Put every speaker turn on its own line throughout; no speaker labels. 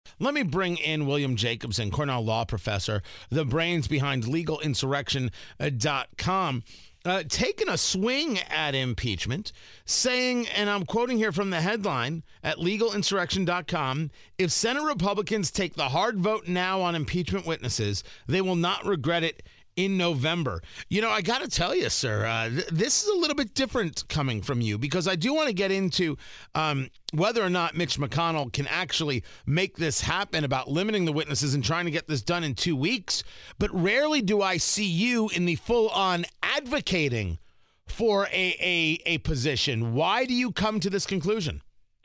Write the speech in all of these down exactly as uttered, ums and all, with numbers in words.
Let me bring in William Jacobson, Cornell law professor, the brains behind legal insurrection dot com, uh, taking a swing at impeachment, saying, and I'm quoting here from the headline at legal insurrection dot com, if Senate Republicans take the hard vote now on impeachment witnesses, they will not regret it in November. You know, I got to tell you, sir, uh, th- this is a little bit different coming from you, because I do want to get into um, whether or not Mitch McConnell can actually make this happen about limiting the witnesses and trying to get this done in two weeks. But rarely do I see you in the full-on advocating for a, a, a position. Why do you come to this conclusion?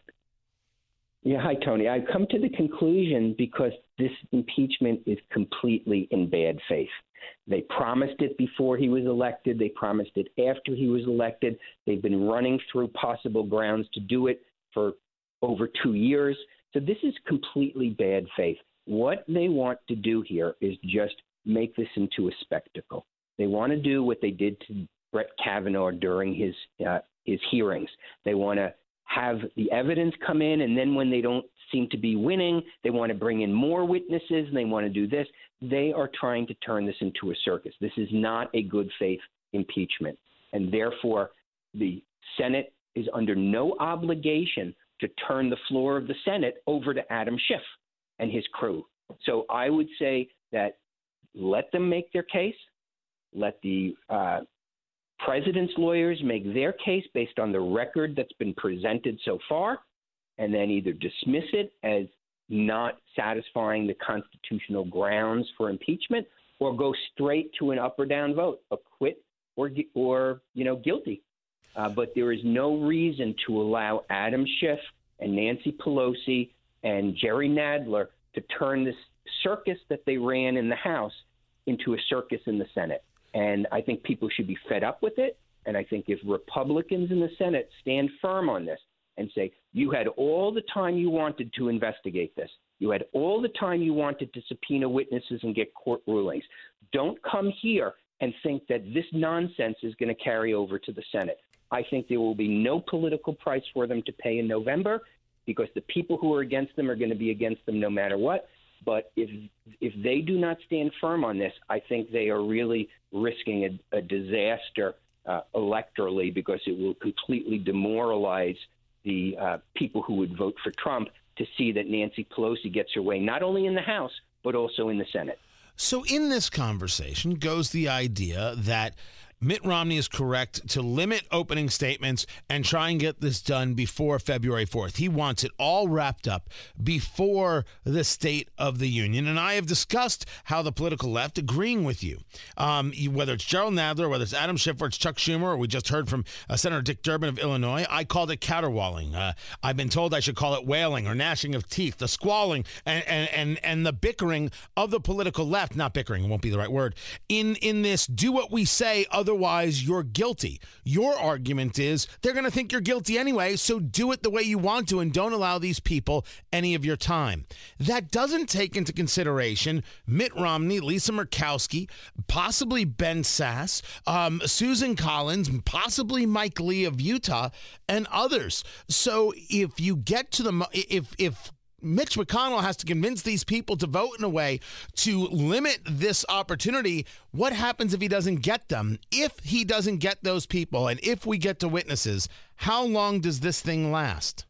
Yeah, hi, Tony. I've come to the conclusion because this impeachment is completely in bad faith. They promised it before he was elected. They promised it after he was elected. They've been running through possible grounds to do it for over two years. So this is completely bad faith. What they want to do here is just make this into a spectacle. They want to do what they did to Brett Kavanaugh during his uh, his hearings. They want to have the evidence come in, and then when they don't seem to be winning, they want to bring in more witnesses, and they want to do this. They are trying to turn this into a circus. This is not a good faith impeachment, and therefore the Senate is under no obligation to turn the floor of the Senate over to Adam Schiff and his crew. So I would say that let them make their case, let the uh, president's lawyers make their case based on the record that's been presented so far, and then either dismiss it as not satisfying the constitutional grounds for impeachment, or go straight to an up or down vote, acquit or, or you know, guilty. Uh, but there is no reason to allow Adam Schiff and Nancy Pelosi and Jerry Nadler to turn this circus that they ran in the House into a circus in the Senate. And I think people should be fed up with it. And I think if Republicans in the Senate stand firm on this and say, you had all the time you wanted to investigate this, you had all the time you wanted to subpoena witnesses and get court rulings, don't come here and think that this nonsense is going to carry over to the Senate. I think there will be no political price for them to pay in November, because the people who are against them are going to be against them no matter what. But if if they do not stand firm on this, I think they are really risking a, a disaster uh, electorally, because it will completely demoralize the uh, people who would vote for Trump to see that Nancy Pelosi gets her way, not only in the House, but also in the Senate.
So in this conversation goes the idea that Mitt Romney is correct to limit opening statements and try and get this done before February fourth. He wants it all wrapped up before the State of the Union. And I have discussed how the political left, agreeing with you, um, whether it's Gerald Nadler, whether it's Adam Schiff, or it's Chuck Schumer, or we just heard from uh, Senator Dick Durbin of Illinois, I called it caterwauling. Uh, I've been told I should call it wailing or gnashing of teeth, the squalling and, and, and, and the bickering of the political left. Not bickering, it won't be the right word. In, in this, do what we say, otherwise you're guilty. Your argument is they're going to think you're guilty anyway, so do it the way you want to and don't allow these people any of your time. That doesn't take into consideration Mitt Romney, Lisa Murkowski, possibly Ben Sasse, um, Susan Collins, possibly Mike Lee of Utah, and others. So if you get to the, if, if, Mitch McConnell has to convince these people to vote in a way to limit this opportunity, what happens if he doesn't get them? If he doesn't get those people, and if we get to witnesses, how long does this thing last?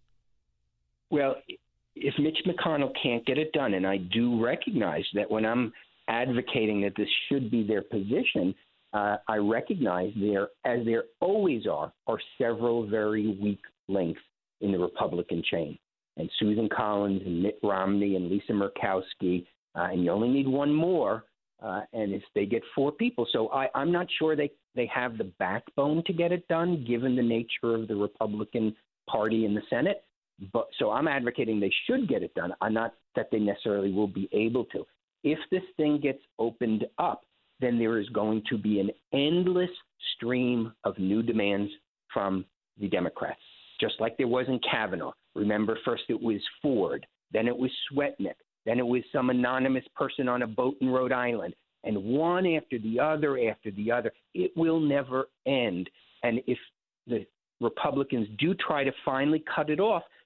Well, if Mitch McConnell can't get it done, and I do recognize that when I'm advocating that this should be their position, uh, I recognize there, as there always are, are several very weak links in the Republican chain. And Susan Collins and Mitt Romney and Lisa Murkowski, uh, and you only need one more, uh, and if they get four people. So I, I'm not sure they, they have the backbone to get it done, given the nature of the Republican Party in the Senate. But so I'm advocating they should get it done. I'm not that they necessarily will be able to. If this thing gets opened up, then there is going to be an endless stream of new demands from the Democrats, just like there was in Kavanaugh. Remember, first it was Ford, then it was Swetnick, then it was some anonymous person on a boat in Rhode Island, and one after the other after the other. It will never end. And if the Republicans do try to finally cut it off,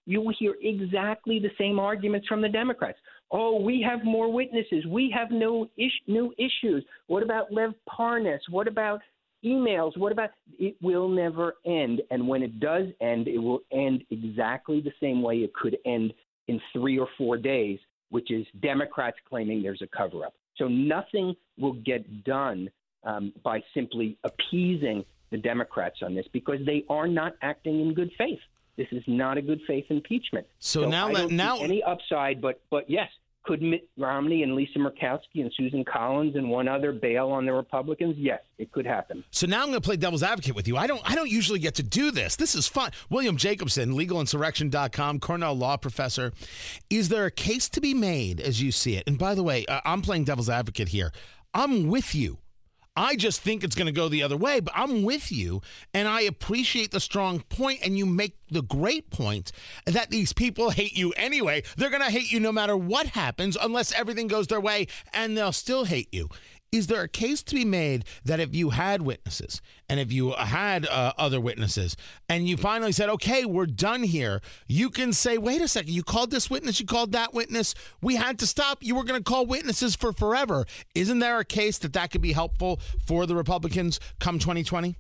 you will hear exactly the same arguments from the Democrats. Oh, we have more witnesses. We have no is- new issues. What about Lev Parnas? What about emails? What about – it will never end. And when it does end, it will end exactly the same way it could end in three or four days, which is Democrats claiming there's a cover-up. So nothing will get done um, by simply appeasing the Democrats on this because they are not acting in good faith. This is not a good faith impeachment.
So, so now
I don't
now
see any upside, but but yes, could Mitt Romney and Lisa Murkowski and Susan Collins and one other bail on the Republicans? Yes, it could happen.
So now I'm going to play devil's advocate with you. I don't I don't usually get to do this. This is fun. William Jacobson, legal insurrection dot com, Cornell law professor. Is there a case to be made as you see it? And by the way, uh, I'm playing devil's advocate here. I'm with you. I just think it's going to go the other way, but I'm with you, and I appreciate the strong point, and you make the great point that these people hate you anyway. They're going to hate you no matter what happens unless everything goes their way, and they'll still hate you. Is there a case to be made that if you had witnesses and if you had uh, other witnesses and you finally said, okay, we're done here, you can say, wait a second, you called this witness, you called that witness, we had to stop, you were going to call witnesses for forever. Isn't there a case that that could be helpful for the Republicans come twenty twenty?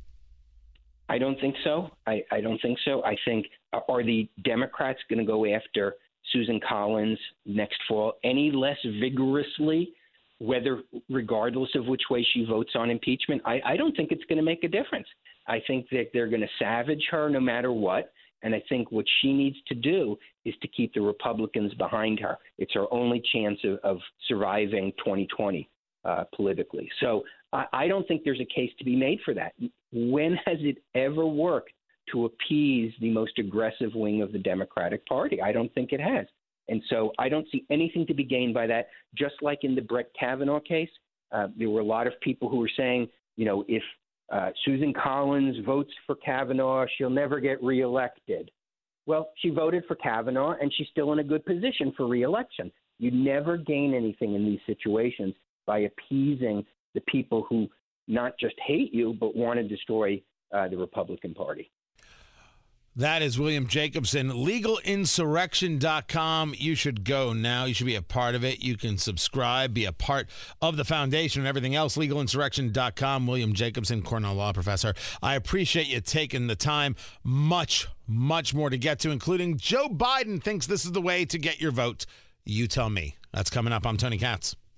I don't think so. I, I don't think so. I think, uh, are the Democrats going to go after Susan Collins next fall any less vigorously, whether regardless of which way she votes on impeachment? I, I don't think it's going to make a difference. I think that they're going to savage her no matter what. And I think what she needs to do is to keep the Republicans behind her. It's her only chance of, of surviving twenty twenty uh, politically. So I, I don't think there's a case to be made for that. When has it ever worked to appease the most aggressive wing of the Democratic Party? I don't think it has. And so I don't see anything to be gained by that. Just like in the Brett Kavanaugh case, uh, there were a lot of people who were saying, you know, if uh, Susan Collins votes for Kavanaugh, she'll never get reelected. Well, she voted for Kavanaugh, and she's still in a good position for reelection. You never gain anything in these situations by appeasing the people who not just hate you, but want to destroy uh, the Republican Party.
That is William Jacobson, legal insurrection dot com. You should go now. You should be a part of it. You can subscribe, be a part of the foundation and everything else. legal insurrection dot com. William Jacobson, Cornell law professor. I appreciate you taking the time. Much, much more to get to, including Joe Biden thinks this is the way to get your vote. You tell me. That's coming up. I'm Tony Katz.